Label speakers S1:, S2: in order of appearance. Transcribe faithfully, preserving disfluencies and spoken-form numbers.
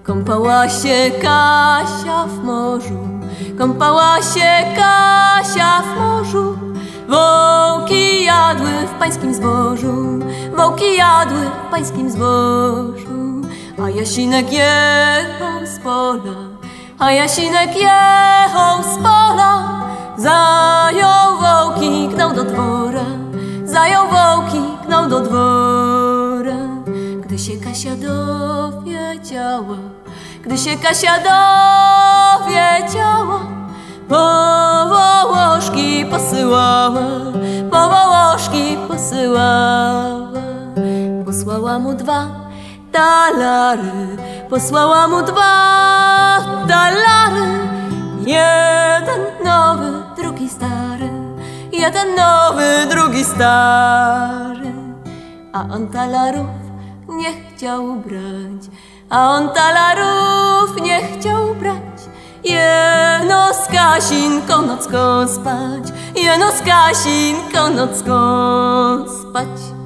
S1: Kąpała się Kasia w morzu, kąpała się Kasia w morzu. Wołki jadły w pańskim zbożu, wołki jadły w pańskim zbożu. A Jasinek jechał z pola, a Jasinek jechał z pola. Zajął wołki, gnał do dwora, zajął wołki, gnał do dwora. Gdy się Kasia dowiedziała, gdy się Kasia dowiedziała, po wołoszki posyłała, po wołoszki posyłała. Posłała mu dwa talary, posłała mu dwa talary. Jeden nowy, drugi stary, jeden nowy, drugi stary. A on talarów nie chciał brać, a on talarów nie chciał brać. Jeno z Kasinką nocką spać, jeno z Kasinką nocką spać.